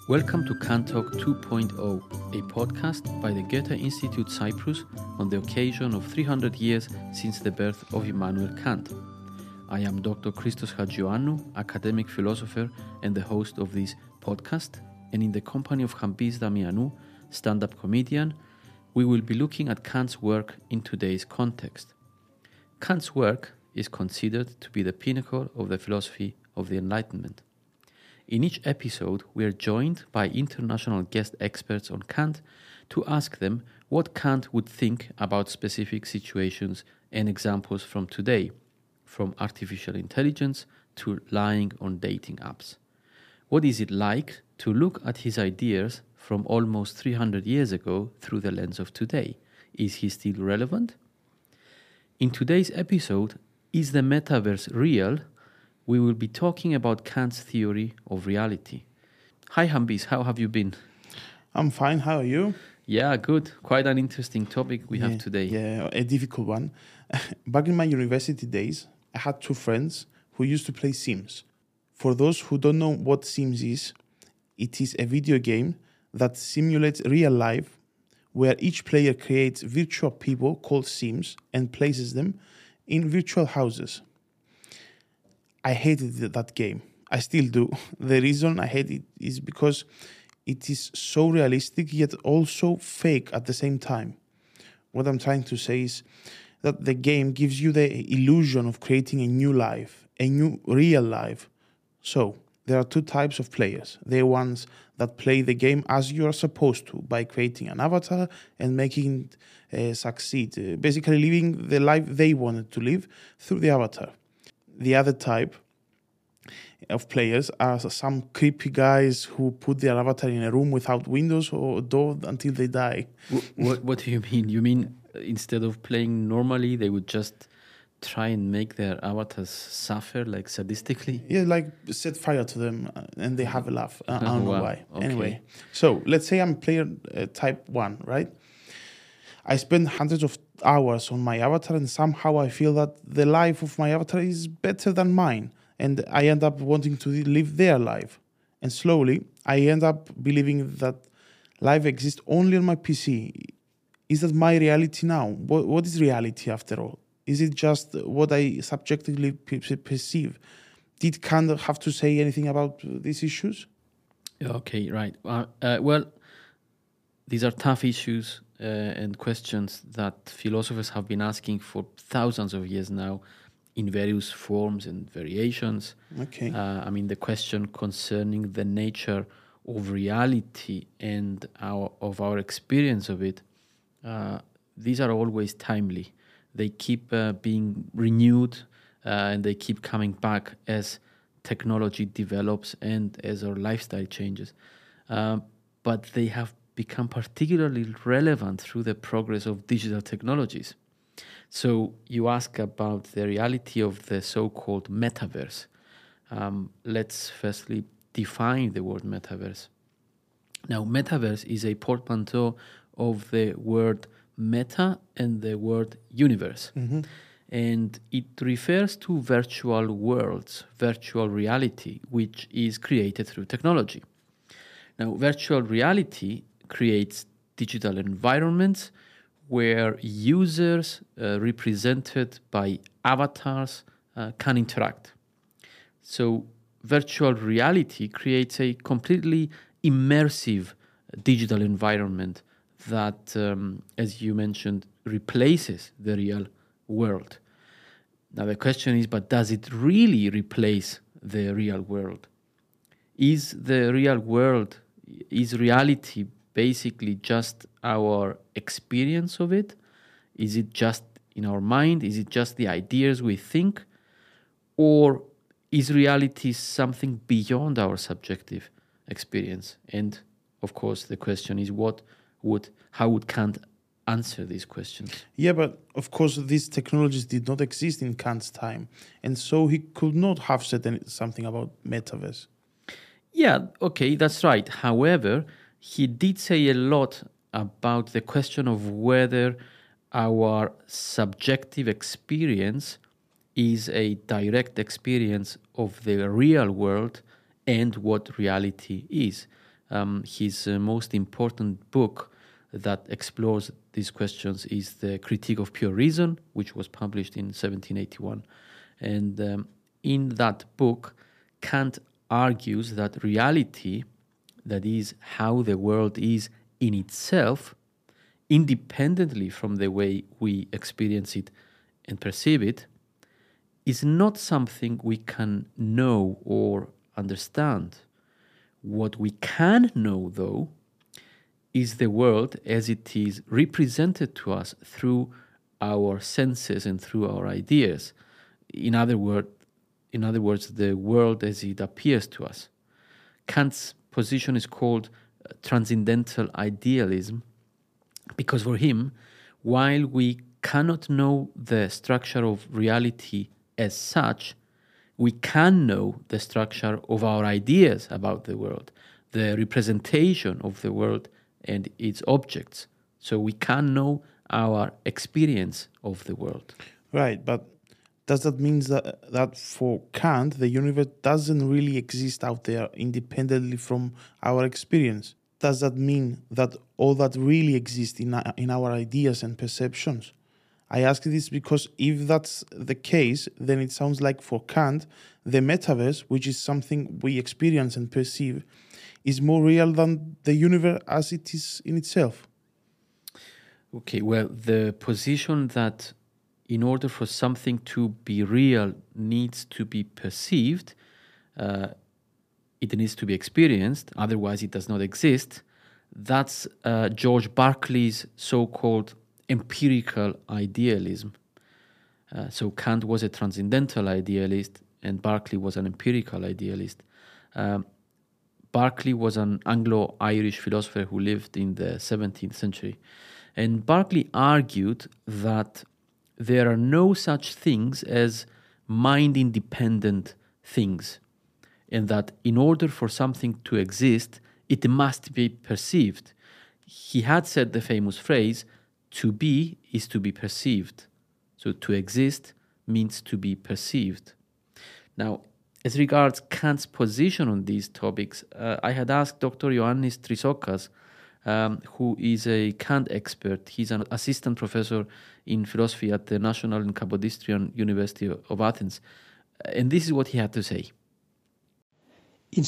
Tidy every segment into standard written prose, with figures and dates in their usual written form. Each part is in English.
Welcome to Kant Talk 2.0, a podcast by the Goethe Institute Cyprus on the occasion of 300 years since the birth of Immanuel Kant. I am Dr. Christos Hadjioannou, academic philosopher and the host of this podcast, and in the company of Chambiz Damianou, stand-up comedian, we will be looking at Kant's work in today's context. Kant's work is considered to be the pinnacle of the philosophy of the Enlightenment. In each episode, we are joined by international guest experts on Kant to ask them what Kant would think about specific situations and examples from today, from artificial intelligence to lying on dating apps. What is it like to look at his ideas from almost 300 years ago through the lens of today? Is he still relevant? In today's episode, Is the Metaverse Real? We will be talking about Kant's theory of reality. Hi Chambiz, how have you been? I'm fine, how are you? Yeah, good. Quite an interesting topic we have today. Yeah, a difficult one. Back in my university days, I had two friends who used to play Sims. For those who don't know what Sims is, it is a video game that simulates real life where each player creates virtual people called Sims and places them in virtual houses. I hated that game. I still do. The reason I hate it is because it is so realistic yet also fake at the same time. What I'm trying to say is that the game gives you the illusion of creating a new life, a new real life. So, there are two types of players. There are ones that play the game as you are supposed to by creating an avatar and making it succeed. Basically living the life they wanted to live through the avatar. The other type of players are some creepy guys who put their avatar in a room without windows or door until they die. What do you mean? You mean instead of playing normally, they would just try and make their avatars suffer, like sadistically? Yeah, like set fire to them and they have a laugh. I don't know why. Okay. Anyway, so let's say I'm player type 1, right? I spend hundreds of hours on my avatar and somehow I feel that the life of my avatar is better than mine and I end up wanting to live their life. And slowly, I end up believing that life exists only on my PC. Is that my reality now? What is reality after all? Is it just what I subjectively perceive? Did Kant have to say anything about these issues? Okay, right. Well, these are tough issues and questions that philosophers have been asking for thousands of years now in various forms and variations. Okay. The question concerning the nature of reality and of our experience of it, these are always timely. They keep being renewed and they keep coming back as technology develops and as our lifestyle changes. But they have become particularly relevant through the progress of digital technologies. So you ask about the reality of the so-called metaverse. Let's firstly define the word metaverse. Now, metaverse is a portmanteau of the word meta and the word universe. Mm-hmm. And it refers to virtual worlds, virtual reality, which is created through technology. Now, virtual reality creates digital environments where users represented by avatars can interact. So virtual reality creates a completely immersive digital environment that, as you mentioned, replaces the real world. Now the question is, but does it really replace the real world? Is reality basically just our experience of it? Is it just in our mind? Is it just the ideas we think? Or is reality something beyond our subjective experience? And of course, the question is, how would Kant answer these questions? Yeah, but of course, these technologies did not exist in Kant's time. And so he could not have said something about metaverse. Yeah, okay, that's right. However, he did say a lot about the question of whether our subjective experience is a direct experience of the real world and what reality is. His most important book that explores these questions is The Critique of Pure Reason, which was published in 1781. And in that book, Kant argues that reality, that is, how the world is in itself, independently from the way we experience it and perceive it, is not something we can know or understand. What we can know, though, is the world as it is represented to us through our senses and through our ideas. In other words, the world as it appears to us. Kant's position is called transcendental idealism because for him, while we cannot know the structure of reality as such, we can know the structure of our ideas about the world, the representation of the world and its objects. So we can know our experience of the world. Right, but does that mean that for Kant, the universe doesn't really exist out there independently from our experience? Does that mean that all that really exists in our ideas and perceptions? I ask this because if that's the case, then it sounds like for Kant, the metaverse, which is something we experience and perceive, is more real than the universe as it is in itself. Okay, well, the position that in order for something to be real needs to be perceived, it needs to be experienced, otherwise it does not exist. That's George Berkeley's so-called empirical idealism. So Kant was a transcendental idealist and Berkeley was an empirical idealist. Berkeley was an Anglo-Irish philosopher who lived in the 17th century. And Berkeley argued that there are no such things as mind-independent things, and that in order for something to exist, it must be perceived. He had said the famous phrase, "To be is to be perceived." So to exist means to be perceived. Now, as regards Kant's position on these topics, I had asked Dr. Ioannis Trisokas, who is a Kant expert. He's an assistant professor in philosophy at the National and Kapodistrian University of Athens. And this is what he had to say. In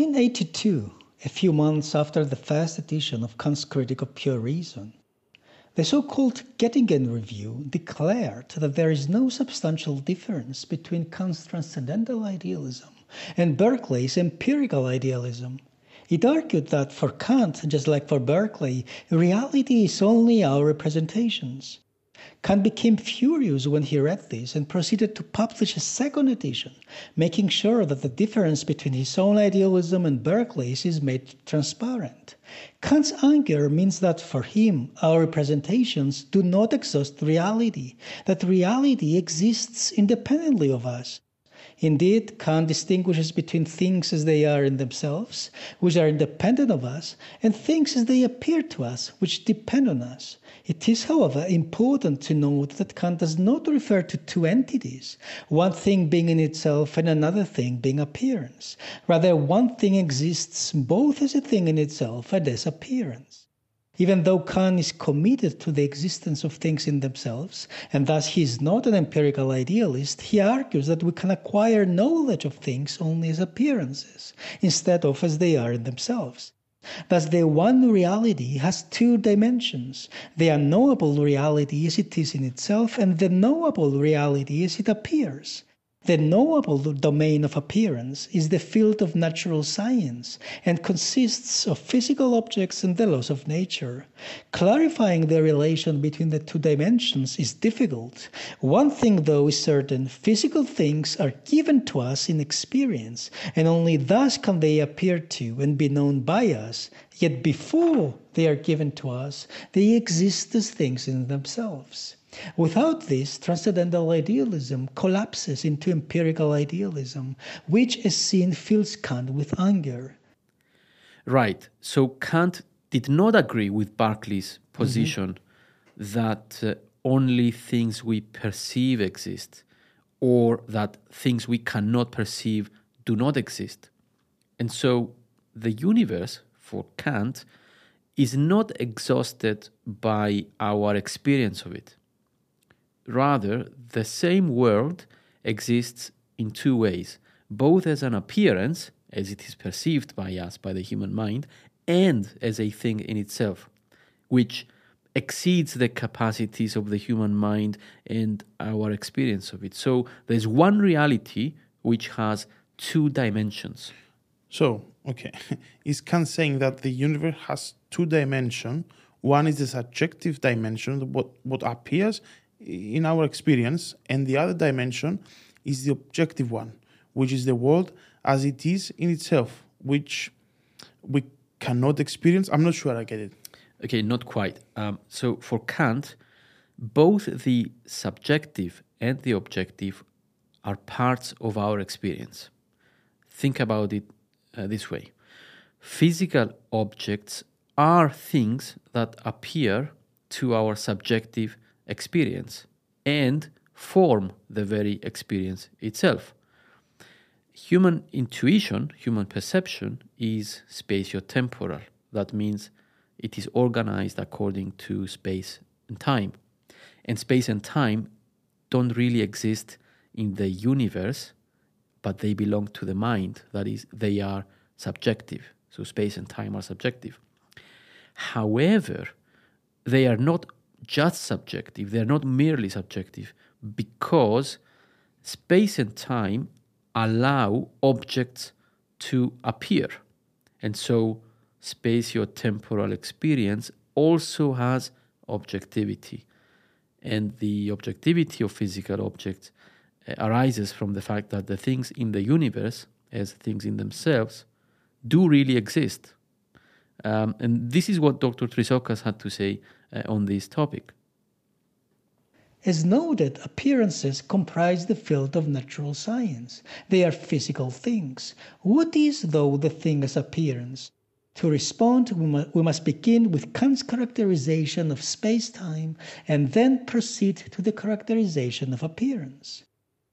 1782, a few months after the first edition of Kant's Critique of Pure Reason, the so-called Göttingen Review declared that there is no substantial difference between Kant's transcendental idealism and Berkeley's empirical idealism. It argued that for Kant, just like for Berkeley, reality is only our representations. Kant became furious when he read this and proceeded to publish a second edition, making sure that the difference between his own idealism and Berkeley's is made transparent. Kant's anger means that for him, our representations do not exhaust reality, that reality exists independently of us. Indeed, Kant distinguishes between things as they are in themselves, which are independent of us, and things as they appear to us, which depend on us. It is, however, important to note that Kant does not refer to two entities, one thing being in itself and another thing being appearance. Rather, one thing exists both as a thing in itself and as appearance. Even though Kant is committed to the existence of things in themselves, and thus he is not an empirical idealist, he argues that we can acquire knowledge of things only as appearances, instead of as they are in themselves. Thus the one reality has two dimensions, the unknowable reality as it is in itself, and the knowable reality as it appears. The knowable domain of appearance is the field of natural science and consists of physical objects and the laws of nature. Clarifying the relation between the two dimensions is difficult. One thing, though, is certain: physical things are given to us in experience, and only thus can they appear to and be known by us. Yet before they are given to us, they exist as things in themselves. Without this, transcendental idealism collapses into empirical idealism, which, as seen, fills Kant with anger. Right. So Kant did not agree with Berkeley's position that only things we perceive exist, or that things we cannot perceive do not exist. And so the universe, for Kant, is not exhausted by our experience of it. Rather, the same world exists in two ways, both as an appearance, as it is perceived by us, by the human mind, and as a thing in itself, which exceeds the capacities of the human mind and our experience of it. So there's one reality which has two dimensions. So, okay, is Kant saying that the universe has two dimensions? One is the subjective dimension, what appears in our experience, and the other dimension is the objective one, which is the world as it is in itself, which we cannot experience. I'm not sure I get it. Okay, not quite. So for Kant, both the subjective and the objective are parts of our experience. Think about it this way. Physical objects are things that appear to our subjective experience and form the very experience itself. Human intuition, human perception is spatiotemporal. That means it is organized according to space and time. And space and time don't really exist in the universe, but they belong to the mind. That is, they are subjective. So space and time are subjective. However, they are not just subjective. They are not merely subjective, because space and time allow objects to appear. And so spatio-temporal experience also has objectivity. And the objectivity of physical objects arises from the fact that the things in the universe, as things in themselves, do really exist. And this is what Dr. Trisoukas had to say on this topic. As noted, appearances comprise the field of natural science. They are physical things. What is, though, the thing as appearance? To respond, we must begin with Kant's characterization of space-time and then proceed to the characterization of appearance.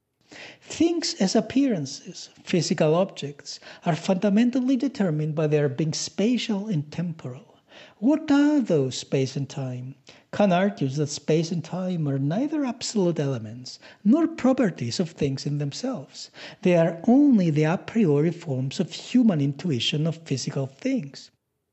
Things as appearances, physical objects, are fundamentally determined by their being spatial and temporal. What are those space and time? Kant argues that space and time are neither absolute elements nor properties of things in themselves. They are only the a priori forms of human intuition of physical things.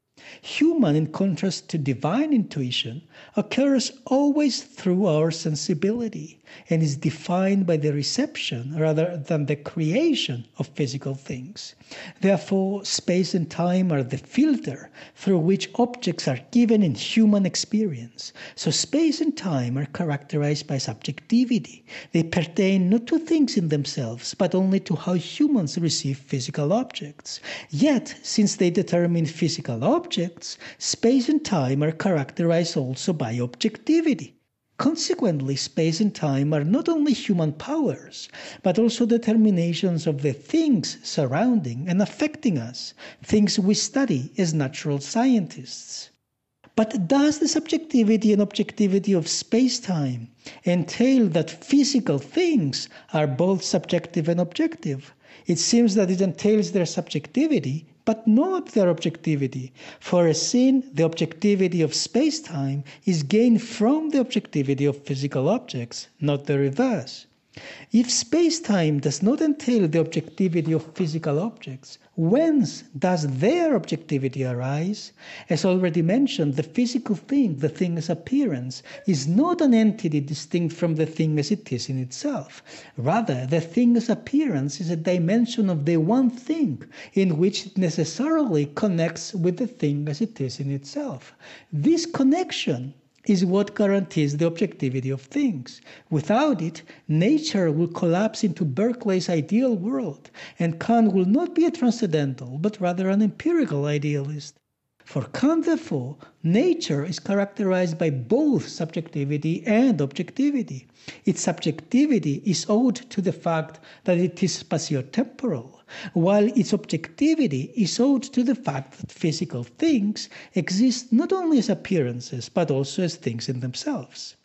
Human, in contrast to divine intuition, occurs always through our sensibility and is defined by the reception rather than the creation of physical things. Therefore, space and time are the filter through which objects are given in human experience. So space and time are characterized by subjectivity. They pertain not to things in themselves, but only to how humans receive physical objects. Yet, since they determine physical objects, space and time are characterized also by objectivity. Consequently, space and time are not only human powers, but also determinations of the things surrounding and affecting us, things we study as natural scientists. But does the subjectivity and objectivity of space-time entail that physical things are both subjective and objective? It seems that it entails their subjectivity, but not their objectivity. For as seen, the objectivity of space-time is gained from the objectivity of physical objects, not the reverse. If space-time does not entail the objectivity of physical objects, whence does their objectivity arise? As already mentioned, the physical thing, the thing as appearance, is not an entity distinct from the thing as it is in itself. Rather, the thing as appearance is a dimension of the one thing in which it necessarily connects with the thing as it is in itself. This connection is what guarantees the objectivity of things. Without it, nature will collapse into Berkeley's ideal world, and Kant will not be a transcendental, but rather an empirical idealist. For Kant, therefore, nature is characterized by both subjectivity and objectivity. Its subjectivity is owed to the fact that it is spatiotemporal, while its objectivity is owed to the fact that physical things exist not only as appearances, but also as things in themselves.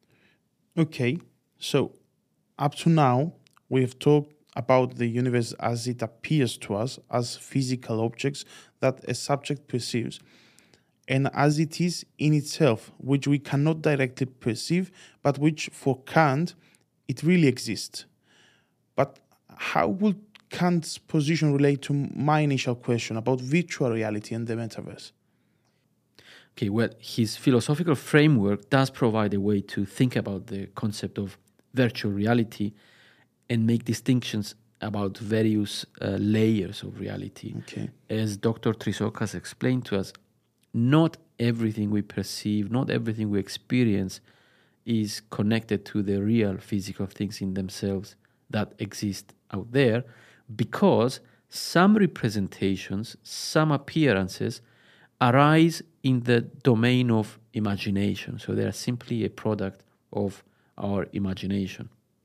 Okay, so up to now, we have talked about the universe as it appears to us, as physical objects that a subject perceives, and as it is in itself, which we cannot directly perceive, but which for Kant, it really exists. But how would Kant's position relate to my initial question about virtual reality and the metaverse? Okay, well, his philosophical framework does provide a way to think about the concept of virtual reality and make distinctions about various layers of reality. Okay. As Dr. Trisoukas explained to us, not everything we perceive, not everything we experience is connected to the real physical things in themselves that exist out there, because some representations, some appearances arise in the domain of imagination. So they are simply a product of our imagination.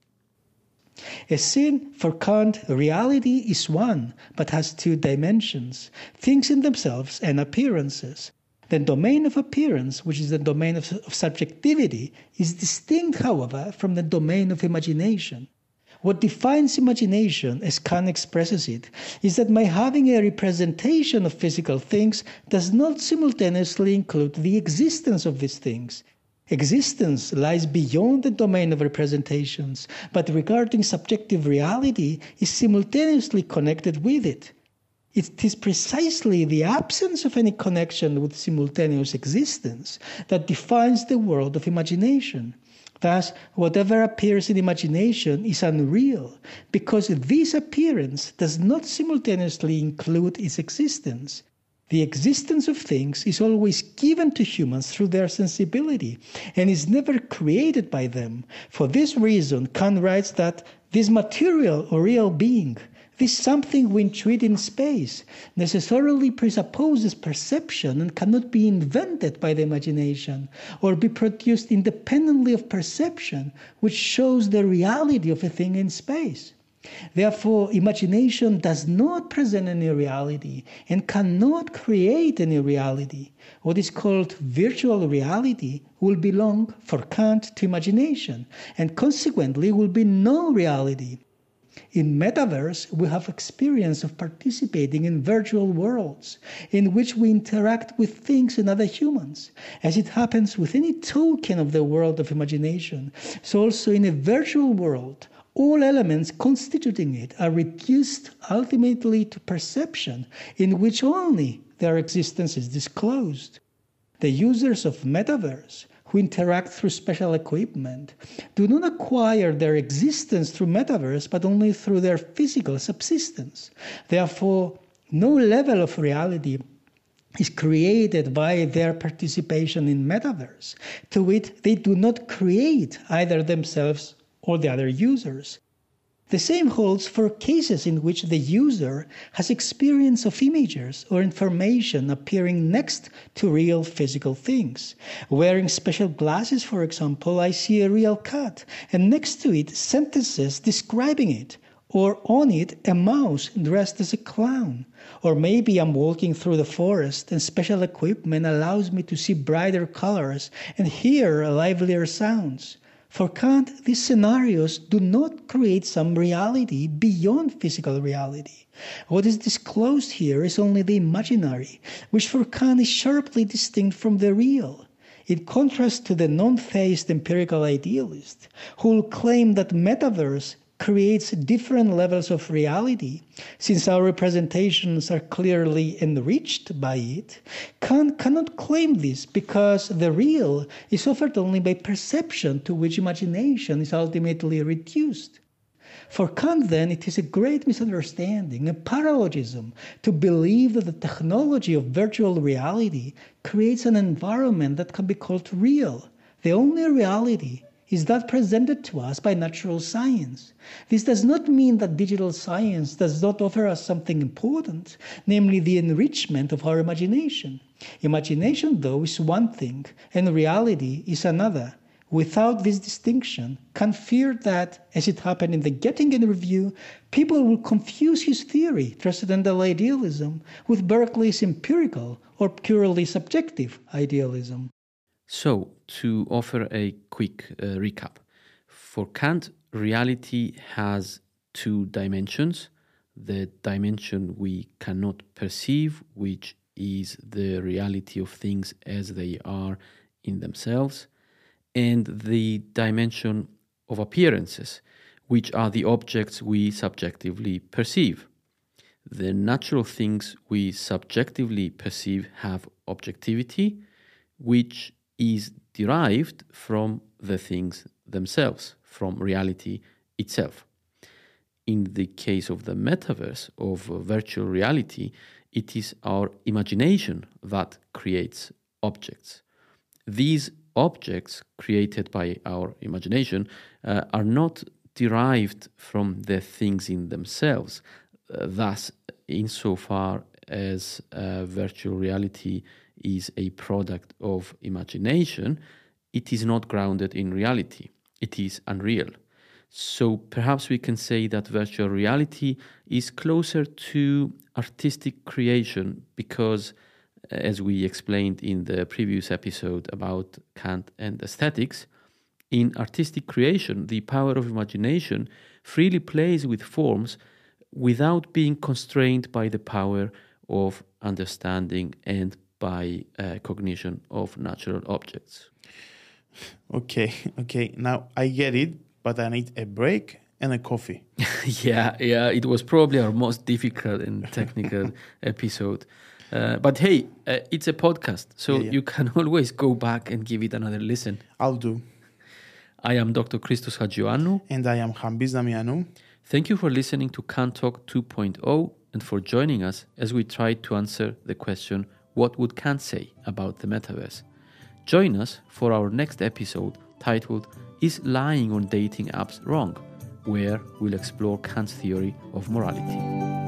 As seen, for Kant, reality is one, but has two dimensions, things in themselves and appearances. The domain of appearance, which is the domain of subjectivity, is distinct, however, from the domain of imagination. What defines imagination, as Kant expresses it, is that my having a representation of physical things does not simultaneously include the existence of these things. Existence lies beyond the domain of representations, but regarding subjective reality is simultaneously connected with it. It is precisely the absence of any connection with simultaneous existence that defines the world of imagination. Thus, whatever appears in imagination is unreal, because this appearance does not simultaneously include its existence. The existence of things is always given to humans through their sensibility, and is never created by them. For this reason, Kant writes that this material or real being, this something we intuit in space, necessarily presupposes perception and cannot be invented by the imagination or be produced independently of perception, which shows the reality of a thing in space. Therefore, imagination does not present any reality and cannot create any reality. What is called virtual reality will belong, for Kant, to imagination, and consequently will be no reality. In Metaverse, we have experience of participating in virtual worlds in which we interact with things and other humans. As it happens with any token of the world of imagination, so also in a virtual world, all elements constituting it are reduced ultimately to perception, in which only their existence is disclosed. The users of Metaverse, who interact through special equipment, do not acquire their existence through Metaverse, but only through their physical subsistence. Therefore, no level of reality is created by their participation in Metaverse. To wit, they do not create either themselves or the other users. The same holds for cases in which the user has experience of images or information appearing next to real physical things. Wearing special glasses, for example, I see a real cat, and next to it sentences describing it, or on it a mouse dressed as a clown. Or maybe I'm walking through the forest and special equipment allows me to see brighter colors and hear livelier sounds. For Kant, these scenarios do not create some reality beyond physical reality. What is disclosed here is only the imaginary, which for Kant is sharply distinct from the real. It contrasts to the non-theist empirical idealist, who will claim that Metaverse creates different levels of reality, since our representations are clearly enriched by it. Kant cannot claim this because the real is offered only by perception, to which imagination is ultimately reduced. For Kant, then, it is a great misunderstanding, a paralogism, to believe that the technology of virtual reality creates an environment that can be called real. The only reality is that presented to us by natural science. This does not mean that digital science does not offer us something important, namely the enrichment of our imagination. Imagination, though, is one thing, and reality is another. Without this distinction, Kant feared that, as it happened in the Göttingen Review, people will confuse his theory, transcendental idealism, with Berkeley's empirical or purely subjective idealism. So, to offer a quick recap, for Kant, reality has two dimensions, the dimension we cannot perceive, which is the reality of things as they are in themselves, and the dimension of appearances, which are the objects we subjectively perceive. The natural things we subjectively perceive have objectivity, which is derived from the things themselves, from reality itself. In the case of the metaverse, of virtual reality, it is our imagination that creates objects. These objects created by our imagination are not derived from the things in themselves. Thus, insofar as virtual reality is a product of imagination, it is not grounded in reality. It is unreal. So perhaps we can say that virtual reality is closer to artistic creation because, as we explained in the previous episode about Kant and aesthetics, in artistic creation, the power of imagination freely plays with forms without being constrained by the power of understanding and by cognition of natural objects. Okay. Now I get it, but I need a break and a coffee. Yeah, it was probably our most difficult and technical episode. But hey, it's a podcast, so you can always go back and give it another listen. I'll do. I am Dr. Christos Hadjioannou. And I am Hambis Damianou. Thank you for listening to Kant Talk 2.0 and for joining us as we try to answer the question, what would Kant say about the metaverse? Join us for our next episode titled, Is Lying on Dating Apps Wrong?, where we'll explore Kant's theory of morality.